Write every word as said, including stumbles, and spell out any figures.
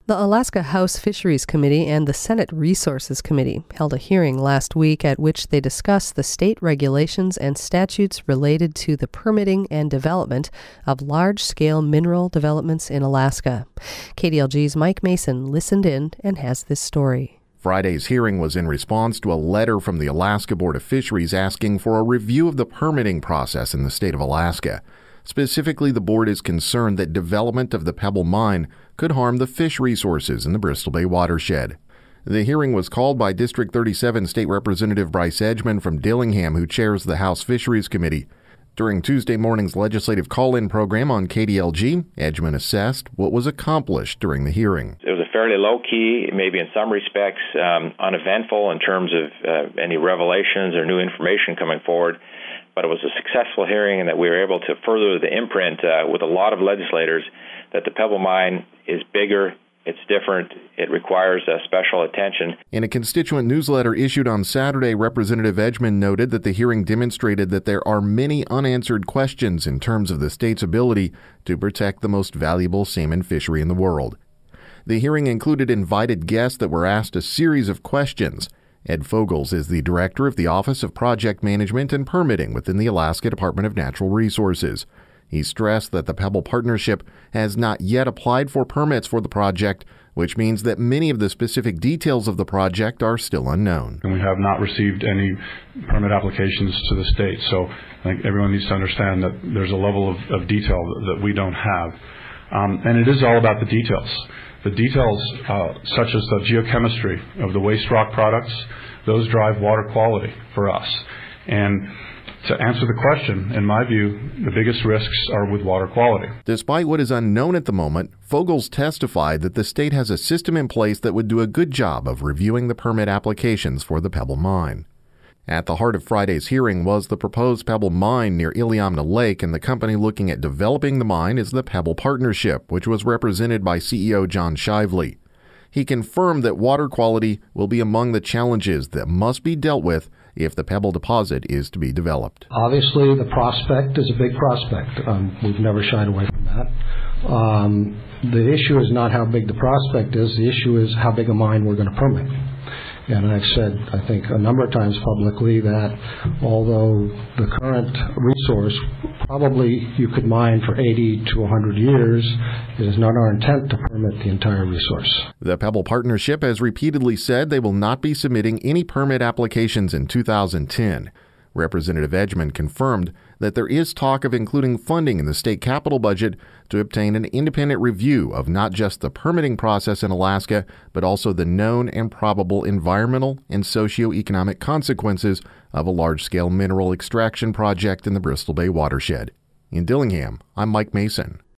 The Alaska House Fisheries Committee and the Senate Resources Committee held a hearing last week at which they discussed the state regulations and statutes related to the permitting and development of large-scale mineral developments in Alaska. K D L G's Mike Mason listened in and has this story. Friday's hearing was in response to a letter from the Alaska Board of Fisheries asking for a review of the permitting process in the state of Alaska. Specifically, the board is concerned that development of the Pebble Mine could harm the fish resources in the Bristol Bay watershed. The hearing was called by District thirty-seven State Representative Bryce Edgman from Dillingham, who chairs the House Fisheries Committee. During Tuesday morning's legislative call-in program on K D L G, Edgman assessed what was accomplished during the hearing. It was a fairly low-key, maybe in some respects um, uneventful in terms of uh, any revelations or new information coming forward. But it was a successful hearing, and that we were able to further the imprint uh, with a lot of legislators that the Pebble Mine is bigger, it's different, it requires uh, special attention. In a constituent newsletter issued on Saturday, Representative Edgman noted that the hearing demonstrated that there are many unanswered questions in terms of the state's ability to protect the most valuable salmon fishery in the world. The hearing included invited guests that were asked a series of questions. Ed Fogels is the director of the Office of Project Management and Permitting within the Alaska Department of Natural Resources. He stressed that the Pebble Partnership has not yet applied for permits for the project, which means that many of the specific details of the project are still unknown. And we have not received any permit applications to the state, so I think everyone needs to understand that there's a level of, of detail that, that we don't have. Um, and it is all about the details. The details, uh, such as the geochemistry of the waste rock products, those drive water quality for us. And to answer the question, in my view, the biggest risks are with water quality. Despite what is unknown at the moment, Fogels testified that the state has a system in place that would do a good job of reviewing the permit applications for the Pebble Mine. At the heart of Friday's hearing was the proposed Pebble Mine near Iliamna Lake, and the company looking at developing the mine is the Pebble Partnership, which was represented by C E O John Shively. He confirmed that water quality will be among the challenges that must be dealt with if the Pebble deposit is to be developed. Obviously, the prospect is a big prospect. Um, we've never shied away from that. Um, the issue is not how big the prospect is. The issue is how big a mine we're going to permit. And I've said, I think, a number of times publicly that although the current resource, probably you could mine for eighty to one hundred years, it is not our intent to permit the entire resource. The Pebble Partnership has repeatedly said they will not be submitting any permit applications in two thousand ten. Representative Edgman confirmed that there is talk of including funding in the state capital budget to obtain an independent review of not just the permitting process in Alaska, but also the known and probable environmental and socioeconomic consequences of a large-scale mineral extraction project in the Bristol Bay watershed. In Dillingham, I'm Mike Mason.